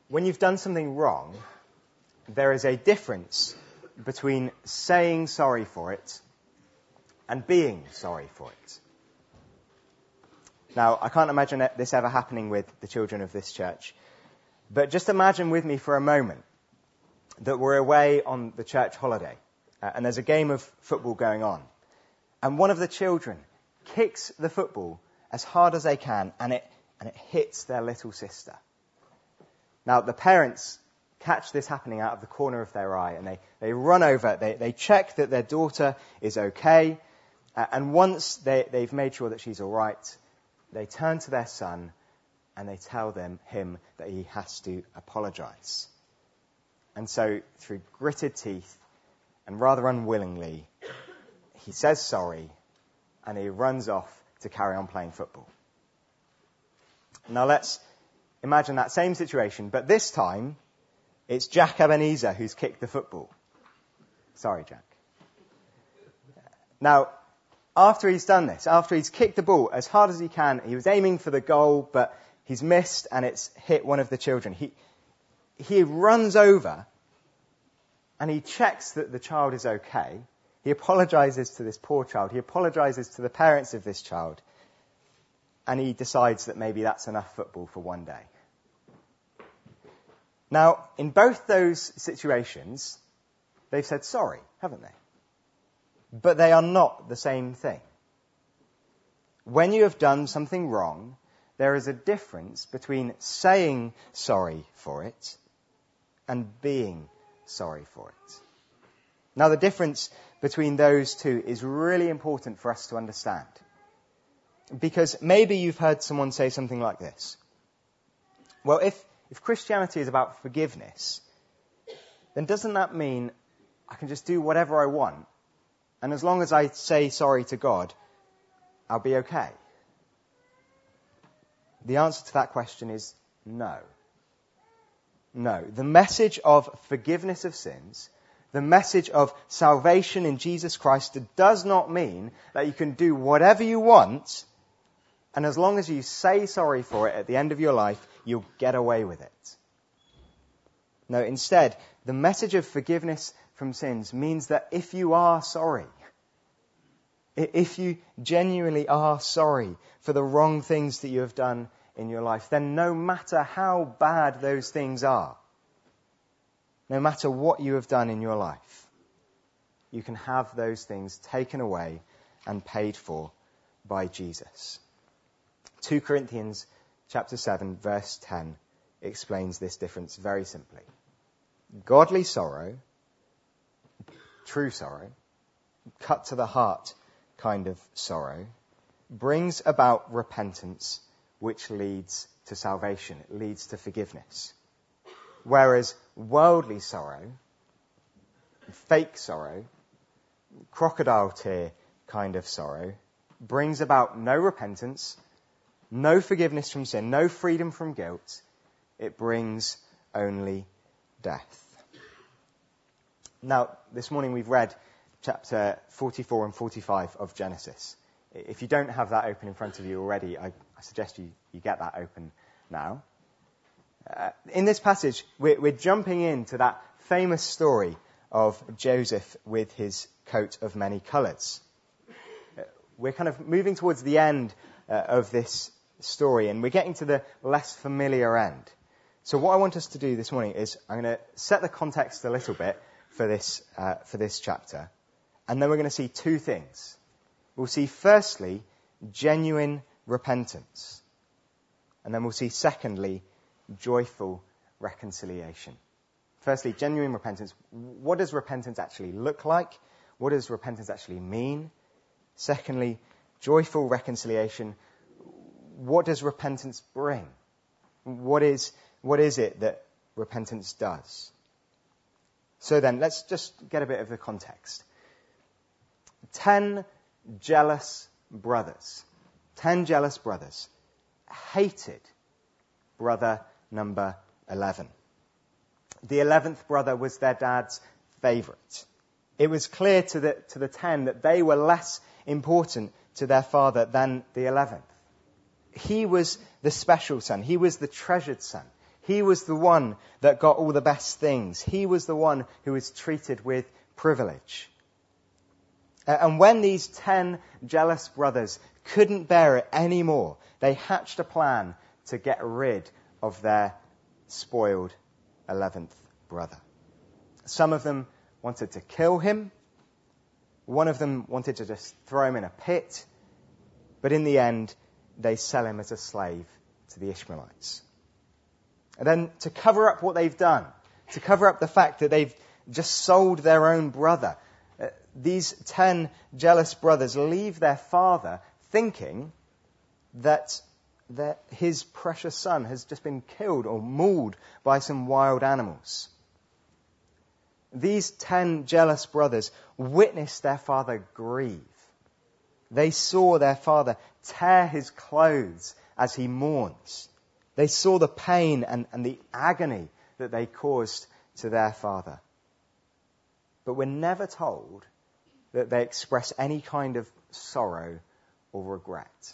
When you've done something wrong, there is a difference between saying sorry for it and being sorry for it. Now, I can't imagine this ever happening with the children of this church, but just imagine with me for a moment that we're away on the church holiday, and there's a game of football going on, and one of the children kicks the football as hard as they can, and it hits their little sister. Now, the parents catch this happening out of the corner of their eye, and they run over, they check that their daughter is okay, and once they've made sure that she's all right, they turn to their son and they tell him that he has to apologize. And so, through gritted teeth and rather unwillingly, he says sorry and he runs off to carry on playing football. Now let's imagine that same situation, but this time it's Jack Ebenezer who's kicked the football. Sorry, Jack. Now, after he's done this, after he's kicked the ball as hard as he can, he was aiming for the goal, but he's missed and it's hit one of the children. He runs over and he checks that the child is okay. He apologizes to this poor child. He apologizes to the parents of this child. And he decides that maybe that's enough football for one day. Now, in both those situations, they've said sorry, haven't they? But they are not the same thing. When you have done something wrong, there is a difference between saying sorry for it and being sorry for it. Now, the difference between those two is really important for us to understand. Because maybe you've heard someone say something like this. Well, if Christianity is about forgiveness, then doesn't that mean I can just do whatever I want, and as long as I say sorry to God, I'll be okay? The answer to that question is no. No. The message of forgiveness of sins, the message of salvation in Jesus Christ, does not mean that you can do whatever you want, and as long as you say sorry for it at the end of your life, you'll get away with it. No, instead, the message of forgiveness from sins means that if you are sorry, if you genuinely are sorry for the wrong things that you have done in your life, then no matter how bad those things are, no matter what you have done in your life, you can have those things taken away and paid for by Jesus. 2 Corinthians chapter 7, verse 10 explains this difference very simply. Godly sorrow, true sorrow, cut to the heart kind of sorrow, brings about repentance, which leads to salvation. It leads to forgiveness. Whereas worldly sorrow, fake sorrow, crocodile tear kind of sorrow, brings about no repentance, no forgiveness from sin, no freedom from guilt. It brings only death. Now, this morning we've read chapter 44 and 45 of Genesis. If you don't have that open in front of you already, I suggest you get that open now. In this passage, we're jumping into that famous story of Joseph with his coat of many colours. We're kind of moving towards the end of this story, and we're getting to the less familiar end. So what I want us to do this morning is I'm going to set the context a little bit for this chapter, and then we're going to see two things. We'll see, firstly, genuine repentance, and then we'll see, secondly, joyful reconciliation. Firstly, genuine repentance. What does repentance actually look like? What does repentance actually mean? Secondly, joyful reconciliation. What does repentance bring? What is it that repentance does? So then, let's just get a bit of the context. 10 jealous brothers hated brother number 11. The 11th brother was their dad's favourite. It was clear to the 10 that they were less important to their father than the 11th. He was the special son. He was the treasured son. He was the one that got all the best things. He was the one who was treated with privilege. And when these 10 jealous brothers couldn't bear it anymore, they hatched a plan to get rid of their spoiled 11th brother. Some of them wanted to kill him. One of them wanted to just throw him in a pit. But in the end, they sell him as a slave to the Ishmaelites. And then to cover up what they've done, to cover up the fact that they've just sold their own brother, these 10 jealous brothers leave their father thinking that his precious son has just been killed or mauled by some wild animals. These 10 jealous brothers witnessed their father grieve. They saw their father tear his clothes as he mourns. They saw the pain and the agony that they caused to their father. But we're never told that they express any kind of sorrow or regret.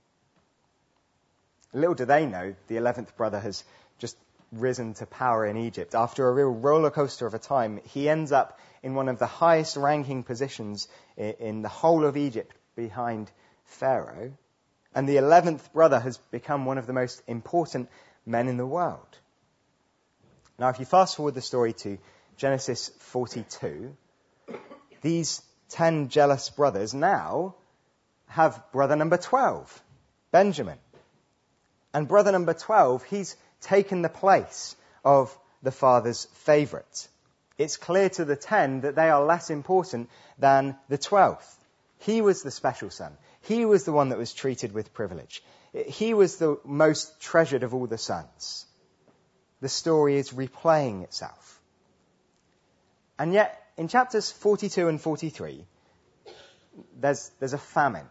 Little do they know, the 11th brother has just risen to power in Egypt. After a real roller coaster of a time, he ends up in one of the highest ranking positions in the whole of Egypt behind Pharaoh. And the 11th brother has become one of the most important men in the world. Now, if you fast forward the story to Genesis 42, these 10 jealous brothers now have brother number 12, Benjamin. And brother number 12, he's taken the place of the father's favourite. It's clear to the 10 that they are less important than the 12th. He was the special son. He was the one that was treated with privilege. He was the most treasured of all the sons. The story is replaying itself. And yet, in chapters 42 and 43, there's a famine.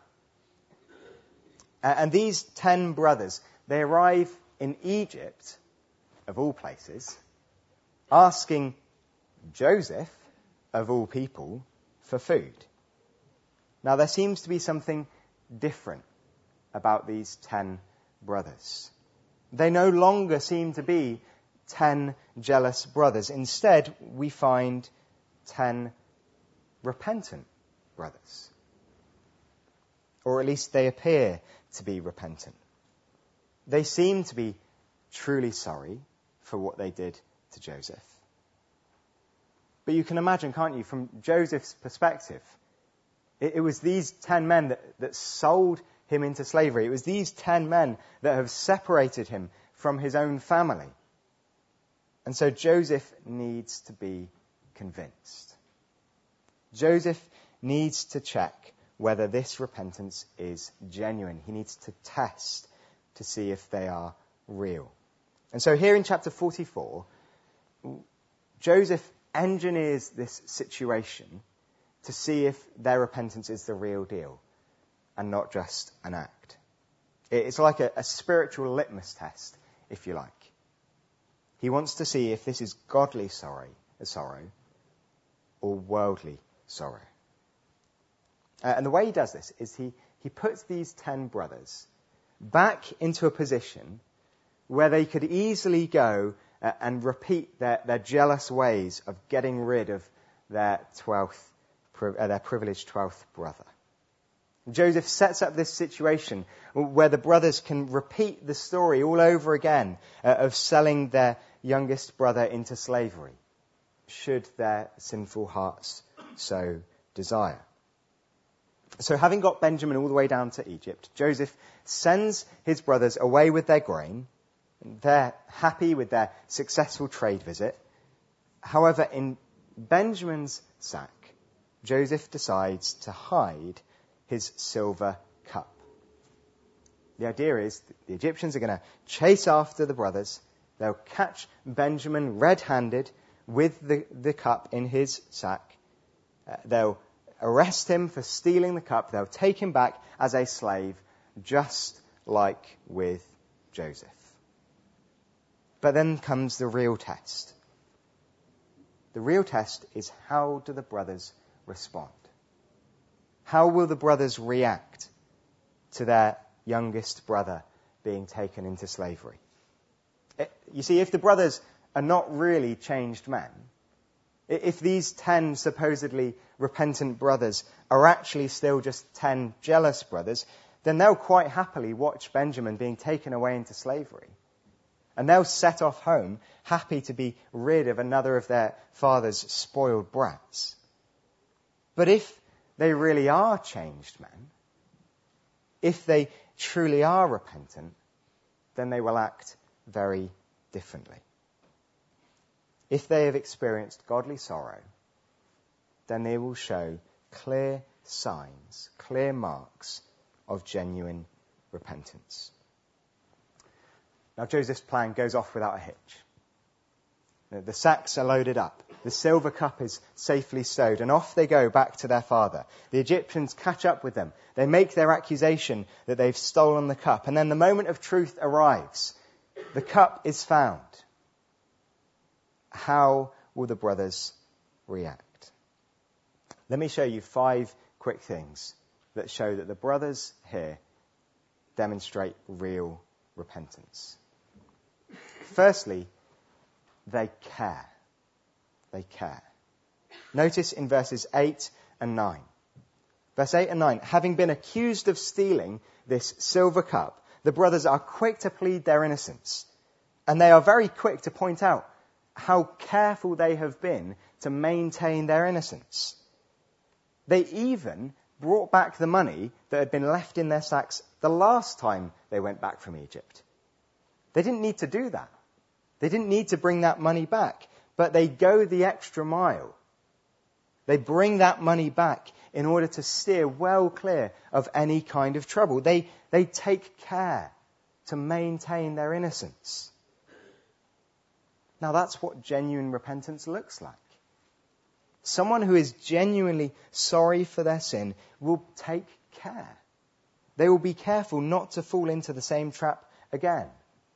And these 10 brothers, they arrive in Egypt, of all places, asking Joseph, of all people, for food. Now, there seems to be something different about these 10 brothers. They no longer seem to be 10 jealous brothers. Instead, we find 10 repentant brothers. Or at least they appear to be repentant. They seem to be truly sorry for what they did to Joseph. But you can imagine, can't you, from Joseph's perspective, it was these 10 men that sold him into slavery. It was these 10 men that have separated him from his own family. And so Joseph needs to be convinced. Joseph needs to check whether this repentance is genuine. He needs to test to see if they are real. And so here in chapter 44, Joseph engineers this situation to see if their repentance is the real deal and not just an act. It's like a spiritual litmus test, if you like. He wants to see if this is godly sorrow or worldly sorrow. And the way he does this is he puts these 10 brothers back into a position where they could easily go and repeat their jealous ways of getting rid of their privileged 12th brother. Joseph sets up this situation where the brothers can repeat the story all over again of selling their youngest brother into slavery, should their sinful hearts so desire. So having got Benjamin all the way down to Egypt, Joseph sends his brothers away with their grain. They're happy with their successful trade visit. However, in Benjamin's sack, Joseph decides to hide his silver cup. The idea is that the Egyptians are going to chase after the brothers. They'll catch Benjamin red-handed with the cup in his sack. They'll arrest him for stealing the cup. They'll take him back as a slave, just like with Joseph. But then comes the real test. The real test is, how do the brothers respond? How will the brothers react to their youngest brother being taken into slavery? You see, if the brothers are not really changed men, if these 10 supposedly repentant brothers are actually still just 10 jealous brothers, then they'll quite happily watch Benjamin being taken away into slavery. And they'll set off home, happy to be rid of another of their father's spoiled brats. But if they really are changed men, if they truly are repentant, then they will act very differently. If they have experienced godly sorrow, then they will show clear signs, clear marks of genuine repentance. Now Joseph's plan goes off without a hitch. The sacks are loaded up. The silver cup is safely stowed, and off they go back to their father. The Egyptians catch up with them. They make their accusation that they've stolen the cup, and then the moment of truth arrives. The cup is found. How will the brothers react? Let me show you 5 quick things that show that the brothers here demonstrate real repentance. Firstly, they care. They care. Notice in verses 8 and 9. Verse 8 and 9, having been accused of stealing this silver cup, the brothers are quick to plead their innocence. And they are very quick to point out how careful they have been to maintain their innocence. They even brought back the money that had been left in their sacks the last time they went back from Egypt. They didn't need to do that. They didn't need to bring that money back, but they go the extra mile. They bring that money back in order to steer well clear of any kind of trouble. They take care to maintain their innocence. Now that's what genuine repentance looks like. Someone who is genuinely sorry for their sin will take care. They will be careful not to fall into the same trap again.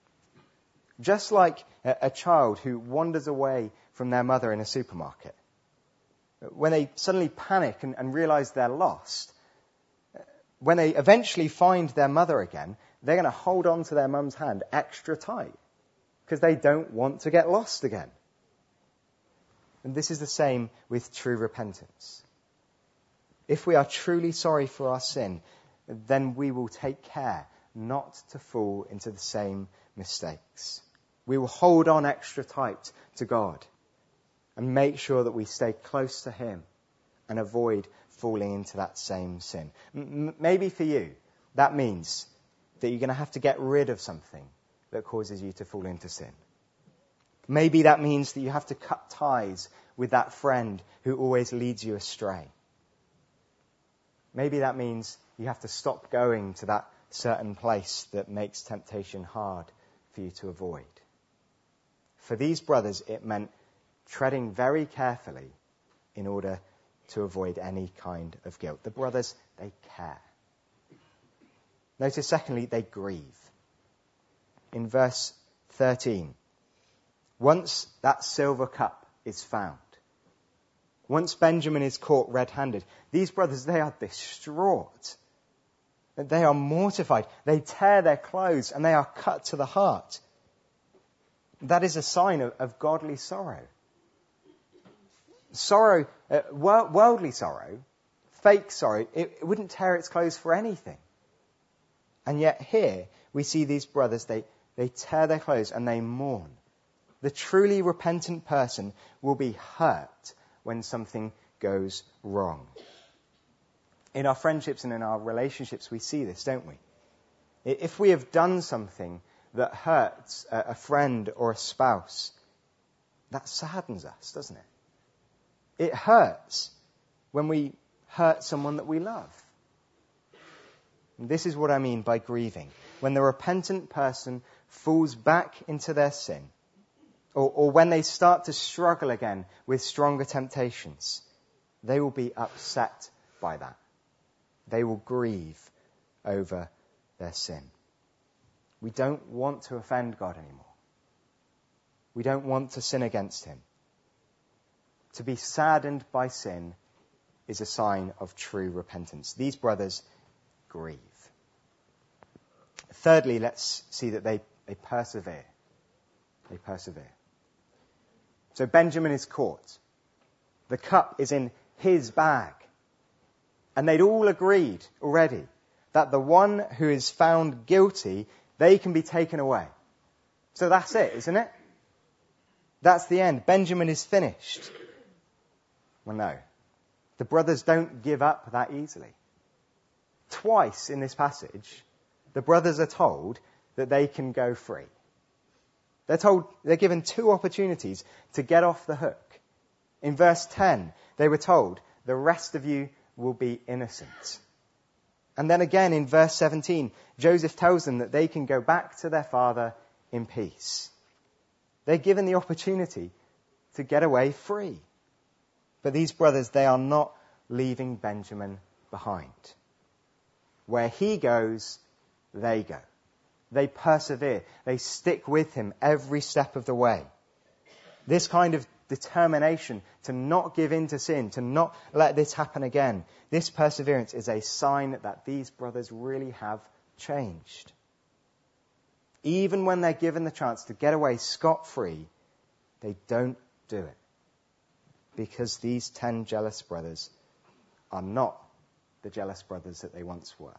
Just like a child who wanders away from their mother in a supermarket. When they suddenly panic and realize they're lost, when they eventually find their mother again, they're going to hold on to their mum's hand extra tight because they don't want to get lost again. And this is the same with true repentance. If we are truly sorry for our sin, then we will take care not to fall into the same mistakes. We will hold on extra tight to God and make sure that we stay close to Him and avoid falling into that same sin. Maybe for you, that means that you're going to have to get rid of something that causes you to fall into sin. Maybe that means that you have to cut ties with that friend who always leads you astray. Maybe that means you have to stop going to that certain place that makes temptation hard for you to avoid. For these brothers, it meant treading very carefully in order to avoid any kind of guilt. The brothers, they care. Notice, secondly, they grieve. In verse 13, once that silver cup is found, once Benjamin is caught red-handed, these brothers, they are distraught. They are mortified. They tear their clothes and they are cut to the heart. That is a sign of godly sorrow. Sorrow, worldly sorrow, fake sorrow, it wouldn't tear its clothes for anything. And yet here we see these brothers, they tear their clothes and they mourn. The truly repentant person will be hurt when something goes wrong. In our friendships and in our relationships, we see this, don't we? If we have done something that hurts a friend or a spouse, that saddens us, doesn't it? It hurts when we hurt someone that we love. And this is what I mean by grieving. When the repentant person falls back into their sin, or when they start to struggle again with stronger temptations, they will be upset by that. They will grieve over their sin. We don't want to offend God anymore. We don't want to sin against Him. To be saddened by sin is a sign of true repentance. These brothers grieve. Thirdly, let's see that they persevere. They persevere. So Benjamin is caught. The cup is in his bag. And they'd all agreed already that the one who is found guilty, they can be taken away. So that's it, isn't it? That's the end. Benjamin is finished. Well, no. The brothers don't give up that easily. Twice in this passage, the brothers are told that they can go free. They're given 2 opportunities to get off the hook. In verse 10, they were told, the rest of you will be innocent. And then again in verse 17, Joseph tells them that they can go back to their father in peace. They're given the opportunity to get away free. But these brothers, they are not leaving Benjamin behind. Where he goes, they go. They persevere. They stick with him every step of the way. This kind of determination to not give in to sin, to not let this happen again, this perseverance is a sign that these brothers really have changed. Even when they're given the chance to get away scot-free, they don't do it. Because these 10 jealous brothers are not the jealous brothers that they once were.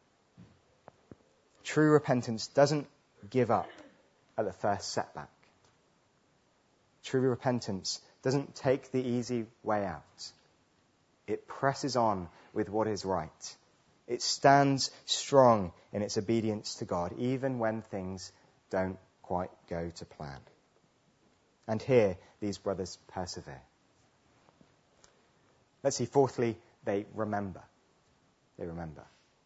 True repentance doesn't give up at the first setback. True repentance doesn't take the easy way out. It presses on with what is right. It stands strong in its obedience to God, even when things don't quite go to plan. And here, these brothers persevere. Let's see, fourthly, they remember. They remember.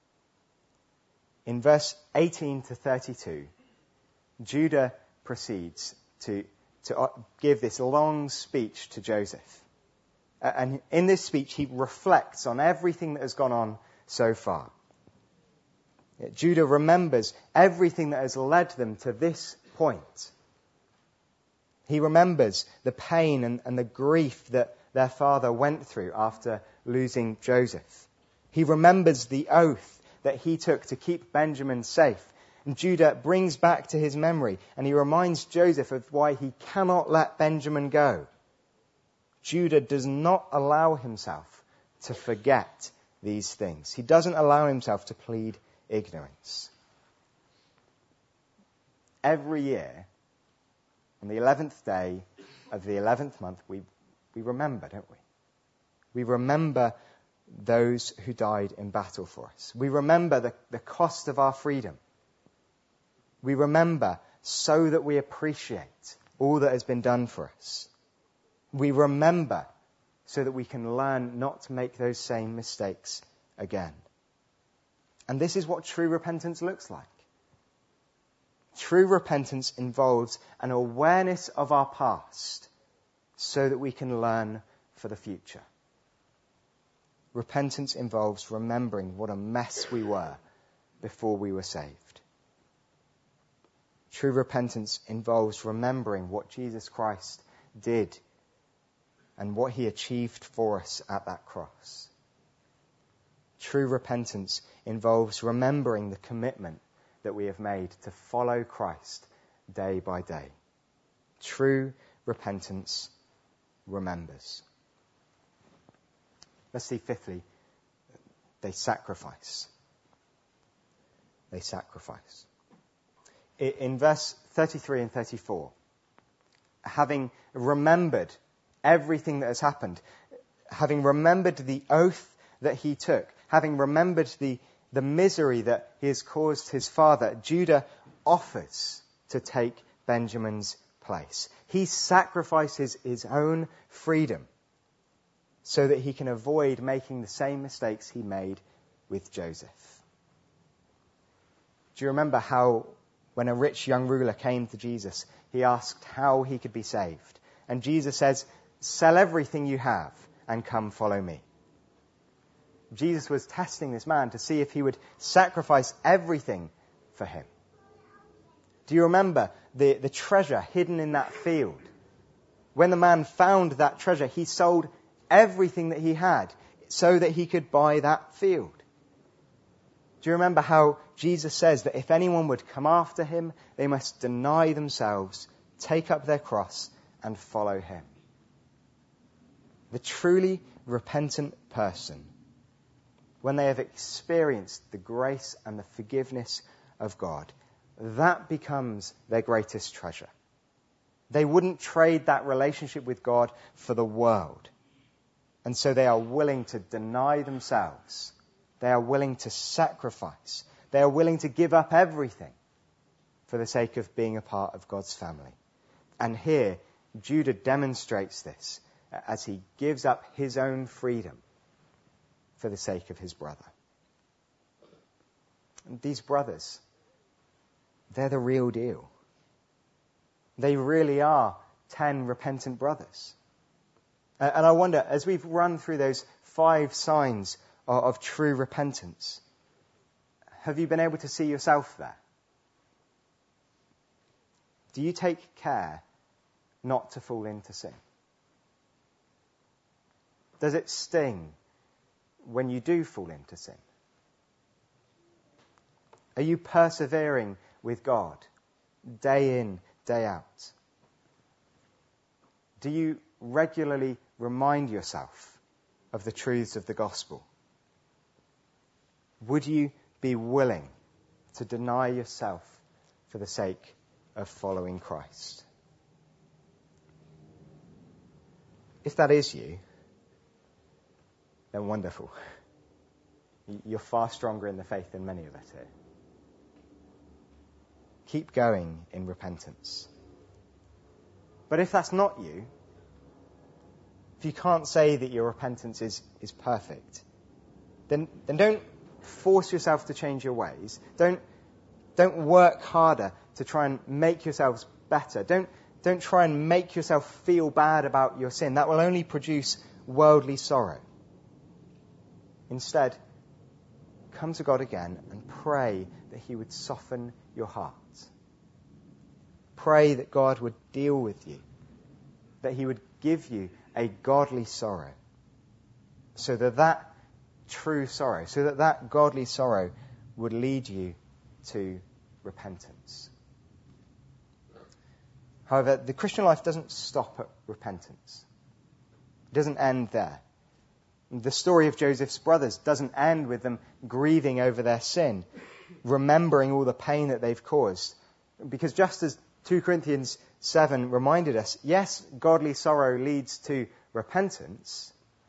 In verse 18 to 32, Judah proceeds to give this long speech to Joseph. And in this speech, he reflects on everything that has gone on so far. Judah remembers everything that has led them to this point. He remembers the pain and the grief that their father went through after losing Joseph. He remembers the oath that he took to keep Benjamin safe. And Judah brings back to his memory, and he reminds Joseph of why he cannot let Benjamin go. Judah does not allow himself to forget these things. He doesn't allow himself to plead ignorance. Every year, on the 11th day of the 11th month, we remember, don't we? We remember those who died in battle for us. We remember the cost of our freedom. We remember so that we appreciate all that has been done for us. We remember so that we can learn not to make those same mistakes again. And this is what true repentance looks like. True repentance involves an awareness of our past so that we can learn for the future. Repentance involves remembering what a mess we were before we were saved. True repentance involves remembering what Jesus Christ did and what he achieved for us at that cross. True repentance involves remembering the commitment that we have made to follow Christ day by day. True repentance remembers. Let's see, fifthly, they sacrifice. They sacrifice. In verse 33 and 34, having remembered everything that has happened, having remembered the oath that he took, having remembered the misery that he has caused his father, Judah offers to take Benjamin's place. He sacrifices his own freedom so that he can avoid making the same mistakes he made with Joseph. Do you remember how when a rich young ruler came to Jesus, he asked how he could be saved? And Jesus says, "Sell everything you have and come follow me." Jesus was testing this man to see if he would sacrifice everything for him. Do you remember the treasure hidden in that field? When the man found that treasure, he sold everything that he had so that he could buy that field. Do you remember how Jesus says that if anyone would come after him, they must deny themselves, take up their cross and follow him. The truly repentant person, when they have experienced the grace and the forgiveness of God, that becomes their greatest treasure. They wouldn't trade that relationship with God for the world. And so they are willing to deny themselves. They are willing to sacrifice. They are willing to give up everything for the sake of being a part of God's family. And here, Judah demonstrates this as he gives up his own freedom for the sake of his brother. And these brothers, they're the real deal. They really are 10 repentant brothers. And I wonder, as we've run through those 5 signs of true repentance, have you been able to see yourself there? Do you take care not to fall into sin? Does it sting when you do fall into sin? Are you persevering with God day in, day out? Do you regularly remind yourself of the truths of the gospel? Would you be willing to deny yourself for the sake of following Christ? If that is you, then wonderful. You're far stronger in the faith than many of us here. Keep going in repentance. But if that's not you, if you can't say that your repentance is perfect, then don't force yourself to change your ways. Don't work harder to try and make yourselves better. Don't try and make yourself feel bad about your sin. That will only produce worldly sorrow. Instead, come to God again and pray that he would soften your heart. Pray that God would deal with you, that he would give you a godly sorrow, so that true sorrow, so that godly sorrow would lead you to repentance. However, the Christian life doesn't stop at repentance. It doesn't end there. The story of Joseph's brothers doesn't end with them grieving over their sin, remembering all the pain that they've caused. Because just as 2 Corinthians 7 reminded us, yes, godly sorrow leads to repentance,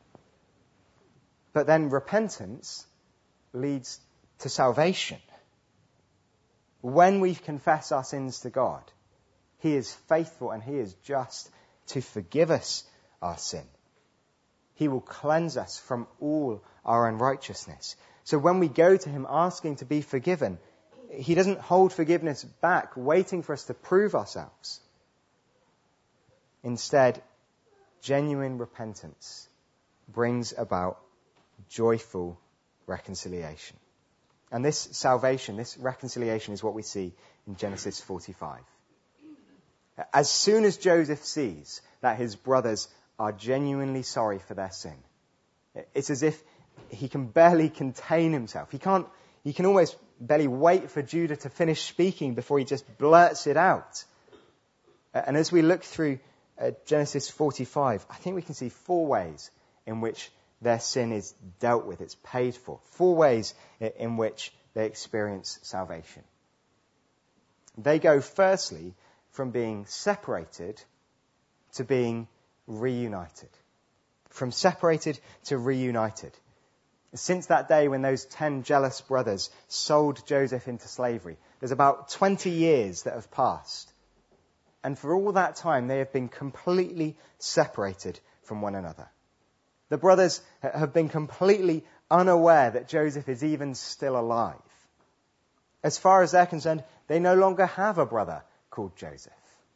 but then repentance leads to salvation. When we confess our sins to God, he is faithful and he is just to forgive us our sin. He will cleanse us from all our unrighteousness. So when we go to him asking to be forgiven, he doesn't hold forgiveness back, waiting for us to prove ourselves. Instead, genuine repentance brings about joyful reconciliation. And this salvation, this reconciliation, is what we see in Genesis 45. As soon as Joseph sees that his brothers are genuinely sorry for their sin, it's as if he can barely contain himself. He can almost barely wait for Judah to finish speaking before he just blurts it out. And as we look through Genesis 45, I think we can see 4 ways in which their sin is dealt with, it's paid for. 4 ways in which they experience salvation. They go firstly from being separated to being reunited. From separated to reunited. Since that day when those 10 jealous brothers sold Joseph into slavery, there's about 20 years that have passed. And for all that time, they have been completely separated from one another. The brothers have been completely unaware that Joseph is even still alive. As far as they're concerned, they no longer have a brother called Joseph.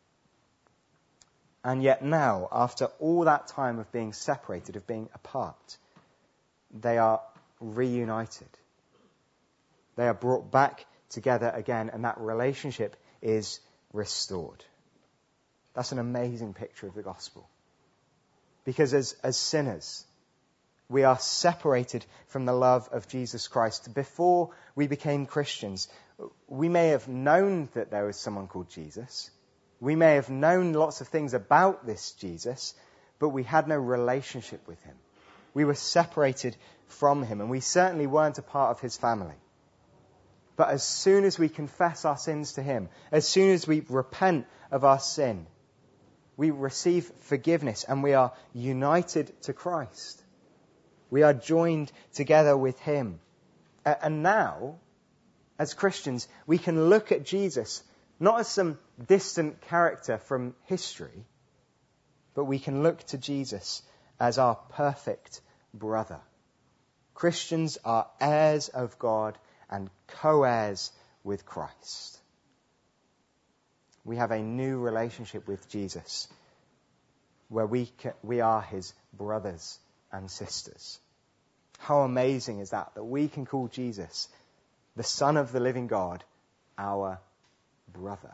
And yet now, after all that time of being separated, of being apart, they are reunited. They are brought back together again, and that relationship is restored. That's an amazing picture of the gospel. Because as sinners, we are separated from the love of Jesus Christ. Before we became Christians, we may have known that there was someone called Jesus. We may have known lots of things about this Jesus, but we had no relationship with him. We were separated from him, and we certainly weren't a part of his family. But as soon as we confess our sins to him, as soon as we repent of our sin, we receive forgiveness and we are united to Christ. We are joined together with him. And now, as Christians, we can look at Jesus not as some distant character from history, but we can look to Jesus as our perfect brother. Christians are heirs of God and co-heirs with Christ. We have a new relationship with Jesus where we are his brothers and sisters. How amazing is that we can call Jesus, the Son of the living God, our brother.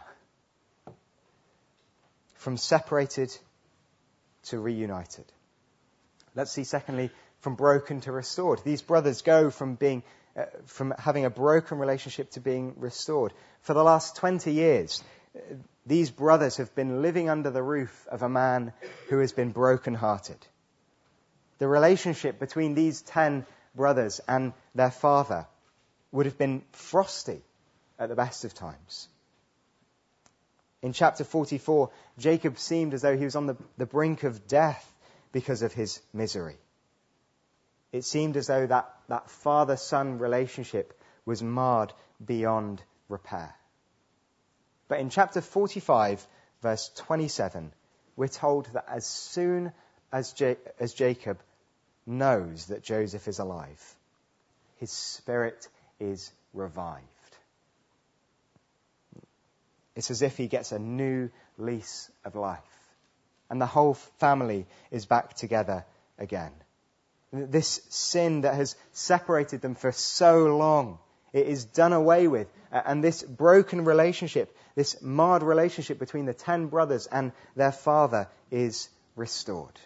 From separated to reunited. Let's see, secondly, from broken to restored. These brothers go from having a broken relationship to being restored. For the last 20 years, these brothers have been living under the roof of a man who has been broken-hearted. The relationship between these 10 brothers and their father would have been frosty at the best of times. In chapter 44, Jacob seemed as though he was on the brink of death because of his misery. It seemed as though that father-son relationship was marred beyond repair. But in chapter 45, verse 27, we're told that as soon as Jacob knows that Joseph is alive, his spirit is revived. It's as if he gets a new lease of life. And the whole family is back together again. This sin that has separated them for so long, it is done away with. And this broken relationship, this marred relationship between the 10 brothers and their father is restored.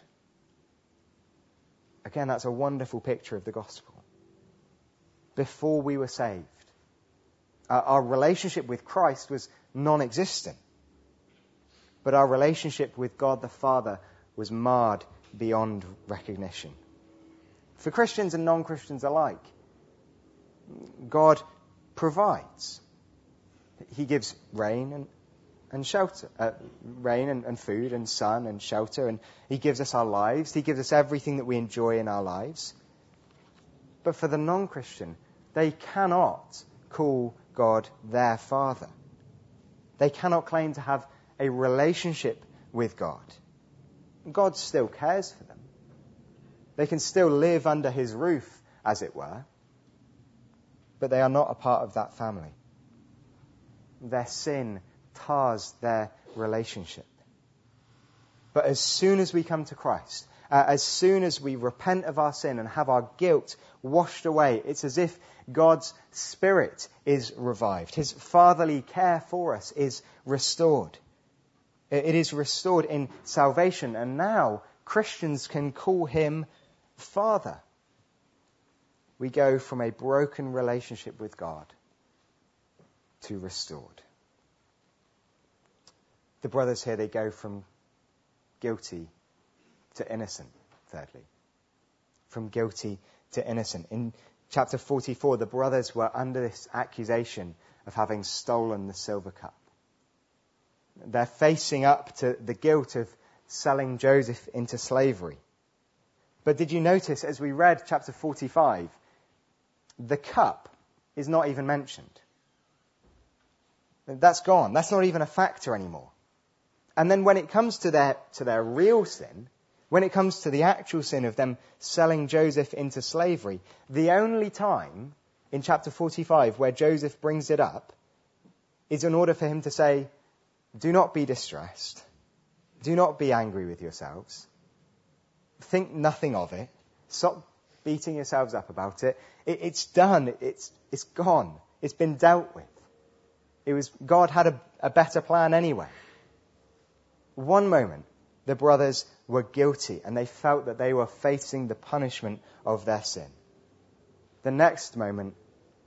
Again, that's a wonderful picture of the gospel. Before we were saved, our relationship with Christ was non-existent. But our relationship with God the Father was marred beyond recognition. For Christians and non-Christians alike, God provides. He gives rain and shelter, rain and food and sun and shelter, and he gives us our lives. He gives us everything that we enjoy in our lives. But for the non-Christian, they cannot call God their Father. They cannot claim to have a relationship with God. God still cares for them. They can still live under his roof, as it were, but they are not a part of that family. Their sin tars their relationship. But as soon as we come to Christ, as soon as we repent of our sin and have our guilt washed away, it's as if God's Spirit is revived. His fatherly care for us is restored. It is restored in salvation, and now Christians can call him Father. We go from a broken relationship with God to restored. The brothers here, they go from guilty to innocent, thirdly. From guilty to innocent. In chapter 44, the brothers were under this accusation of having stolen the silver cup. They're facing up to the guilt of selling Joseph into slavery. But did you notice, as we read chapter 45, the cup is not even mentioned. That's gone. That's not even a factor anymore. And then when it comes to their real sin, when it comes to the actual sin of them selling Joseph into slavery, the only time in chapter 45 where Joseph brings it up is in order for him to say, do not be distressed. Do not be angry with yourselves. Think nothing of it. Stop beating yourselves up about it. It's done. It's gone. It's been dealt with. God had a better plan anyway. One moment, the brothers were guilty and they felt that they were facing the punishment of their sin. The next moment,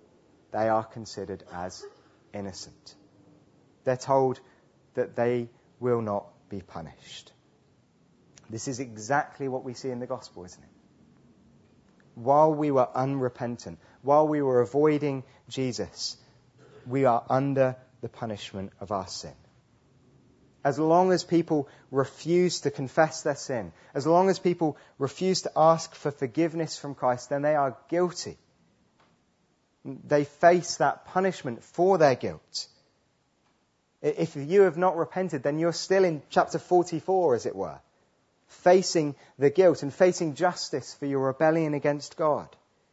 they are considered as innocent. They're told that they will not be punished. This is exactly what we see in the gospel, isn't it? While we were unrepentant, while we were avoiding Jesus, we are under the punishment of our sin. As long as people refuse to confess their sin, as long as people refuse to ask for forgiveness from Christ, then they are guilty. They face that punishment for their guilt. If you have not repented, then you're still in chapter 44, as it were, facing the guilt and facing justice for your rebellion against God.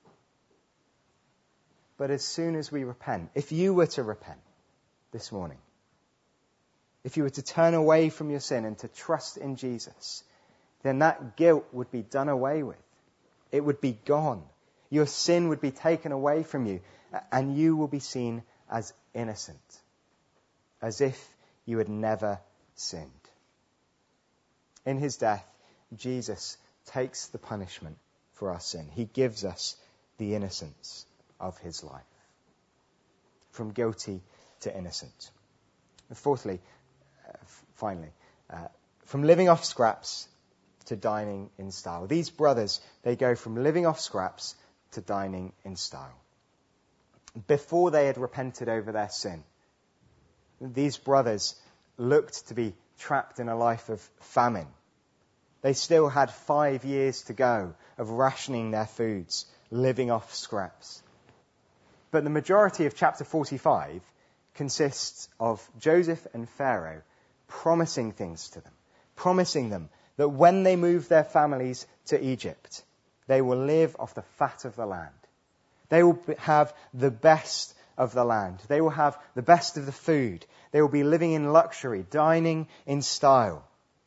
But as soon as we repent, if you were to repent this morning, if you were to turn away from your sin and to trust in Jesus, then that guilt would be done away with. It would be gone. Your sin would be taken away from you, and you will be seen as innocent, as if you had never sinned. In his death, Jesus takes the punishment for our sin. He gives us the innocence of his life, from guilty to innocent. And fourthly, finally, from living off scraps to dining in style. These brothers, they go from living off scraps to dining in style. Before they had repented over their sin, these brothers looked to be trapped in a life of famine. They still had 5 years to go of rationing their foods, living off scraps. But the majority of chapter 45 consists of Joseph and Pharaoh promising things to them, promising them that when they move their families to Egypt, they will live off the fat of the land. They will have the best of the land. They will have the best of the food. They will be living in luxury, dining in style.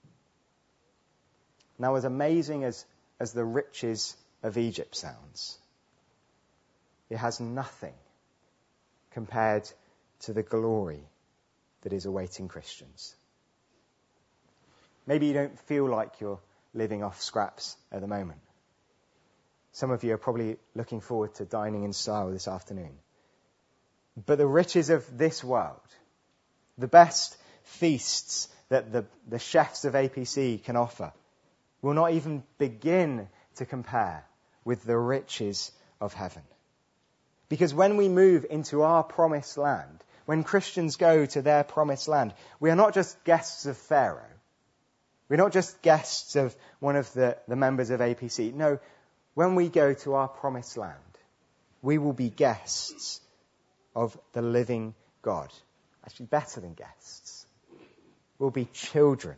Now, as amazing as the riches of Egypt sounds, it has nothing compared to the glory that is awaiting Christians. Maybe you don't feel like you're living off scraps at the moment. Some of you are probably looking forward to dining in style this afternoon. But the riches of this world, the best feasts that the chefs of APC can offer, will not even begin to compare with the riches of heaven. Because when we move into our promised land, when Christians go to their promised land, we are not just guests of Pharaoh. We're not just guests of one of the members of APC. No, when we go to our promised land, we will be guests of the living God. Actually, better than guests. We'll be children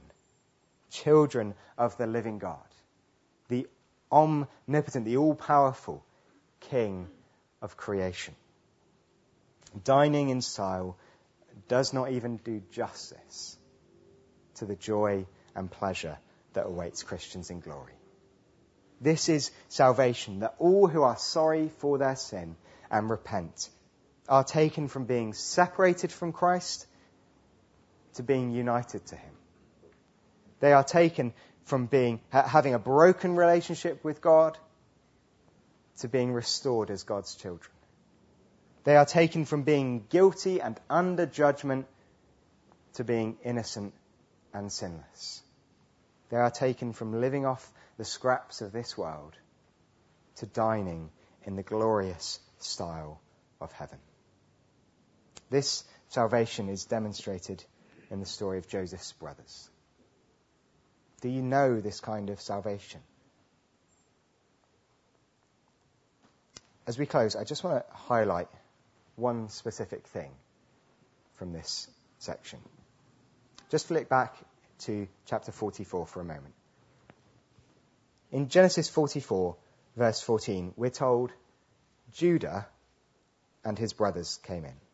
of the living God, the omnipotent, the all-powerful King of creation. Dining in style does not even do justice to the joy and pleasure that awaits Christians in glory. This is salvation, that all who are sorry for their sin and repent are taken from being separated from Christ to being united to him. They are taken from having a broken relationship with God to being restored as God's children. They are taken from being guilty and under judgment to being innocent and sinless. They are taken from living off the scraps of this world to dining in the glorious style of heaven. This salvation is demonstrated in the story of Joseph's brothers. Do you know this kind of salvation? As we close, I just want to highlight one specific thing from this section. Just flick back to chapter 44 for a moment. In Genesis 44, verse 14, we're told Judah and his brothers came in.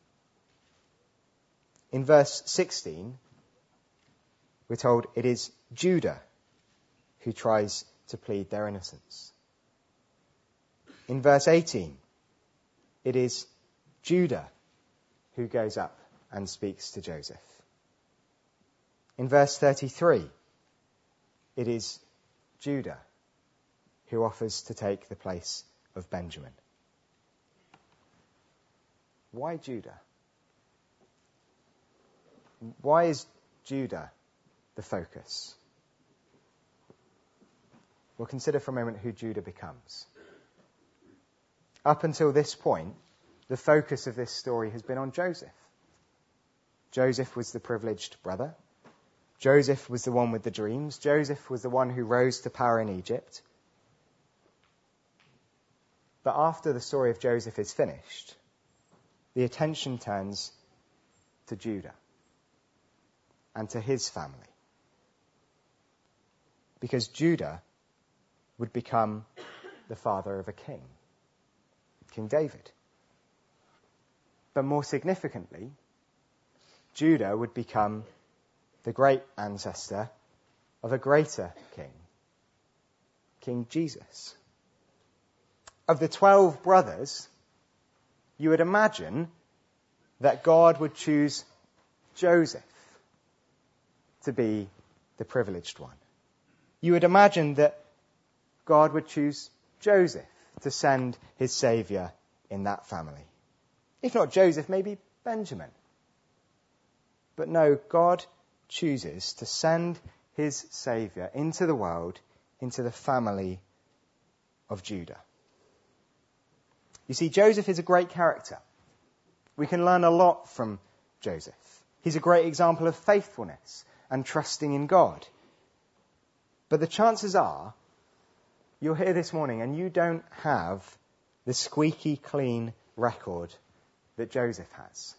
In verse 16, we're told it is Judah who tries to plead their innocence. In verse 18, it is Judah who goes up and speaks to Joseph. In verse 33, it is Judah who offers to take the place of Benjamin. Why Judah? Why is Judah the focus. We'll consider for a moment who Judah becomes. Up until this point, the focus of this story has been on Joseph. Joseph was the privileged brother. Joseph was the one with the dreams. Joseph was the one who rose to power in Egypt. But after the story of Joseph is finished, the attention turns to Judah and to his family. Because Judah would become the father of a king, King David. But more significantly, Judah would become the great ancestor of a greater king, King Jesus. Of the 12 brothers, you would imagine that God would choose Joseph to be the privileged one. You would imagine that God would choose Joseph to send his Saviour in that family. If not Joseph, maybe Benjamin. But no, God chooses to send his Saviour into the world, into the family of Judah. You see, Joseph is a great character. We can learn a lot from Joseph. He's a great example of faithfulness and trusting in God. But the chances are, you're here this morning and you don't have the squeaky clean record that Joseph has.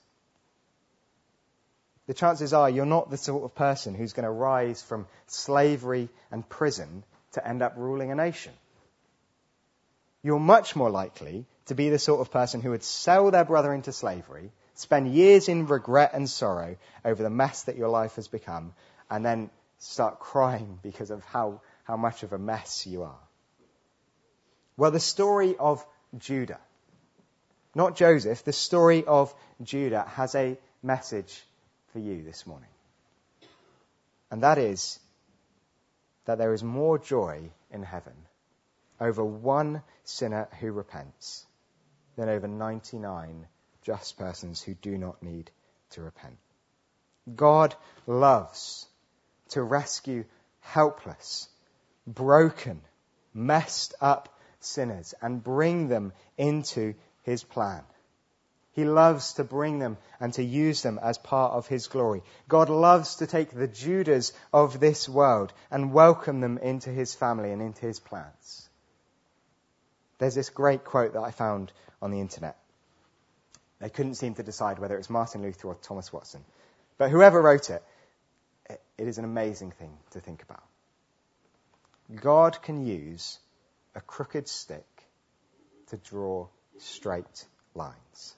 The chances are you're not the sort of person who's going to rise from slavery and prison to end up ruling a nation. You're much more likely to be the sort of person who would sell their brother into slavery, spend years in regret and sorrow over the mess that your life has become, and then start crying because of how much of a mess you are. Well, the story of Judah, not Joseph, the story of Judah has a message for you this morning. And that is that there is more joy in heaven over one sinner who repents than over 99 just persons who do not need to repent. God loves to rescue helpless, broken, messed up sinners and bring them into his plan. He loves to bring them and to use them as part of his glory. God loves to take the Judahs of this world and welcome them into his family and into his plans. There's this great quote that I found on the internet. They couldn't seem to decide whether it was Martin Luther or Thomas Watson. But whoever wrote it, it is an amazing thing to think about. God can use a crooked stick to draw straight lines.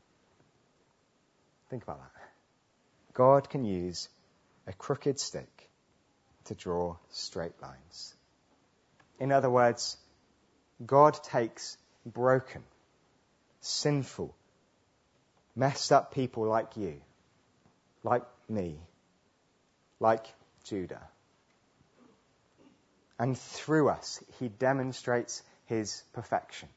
Think about that. God can use a crooked stick to draw straight lines. In other words, God takes broken, sinful, messed up people like you, like me, like Judah. And through us, he demonstrates his perfection.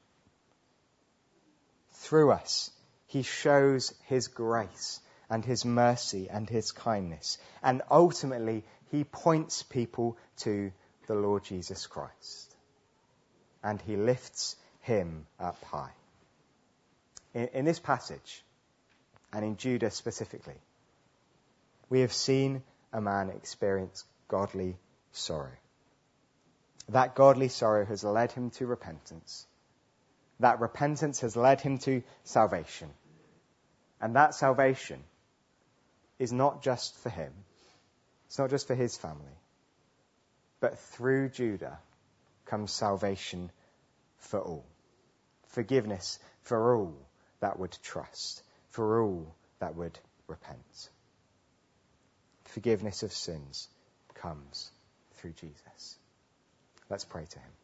Through us, he shows his grace and his mercy and his kindness. And ultimately, he points people to the Lord Jesus Christ. And he lifts him up high. In this passage, and in Judah specifically, we have seen a man experience godly sorrow. That godly sorrow has led him to repentance. That repentance has led him to salvation. And that salvation is not just for him. It's not just for his family. But through Judah comes salvation for all. Forgiveness for all that would trust. For all that would repent. Forgiveness of sins comes through Jesus. Let's pray to him.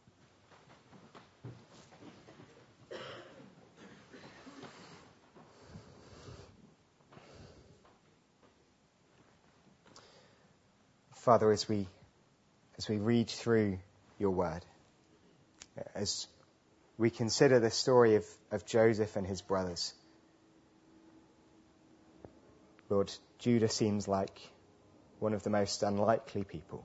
Father, as we read through your word, as we consider the story of Joseph and his brothers, Lord, Judah seems like one of the most unlikely people.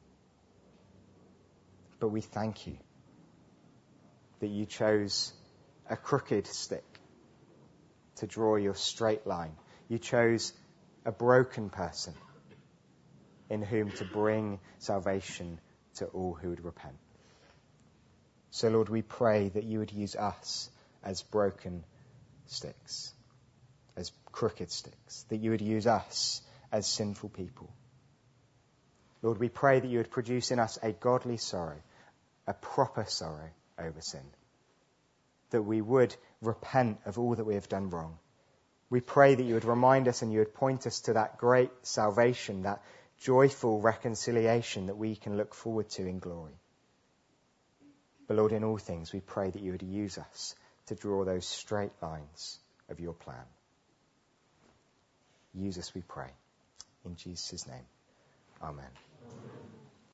But we thank you that you chose a crooked stick to draw your straight line. You chose a broken person in whom to bring salvation to all who would repent. So, Lord, we pray that you would use us as broken sticks, as crooked sticks, that you would use us as sinful people. Lord, we pray that you would produce in us a godly sorrow, a proper sorrow over sin, that we would repent of all that we have done wrong. We pray that you would remind us and you would point us to that great salvation, that joyful reconciliation that we can look forward to in glory. But Lord, in all things, we pray that you would use us to draw those straight lines of your plan. Use us, we pray. In Jesus' name, amen.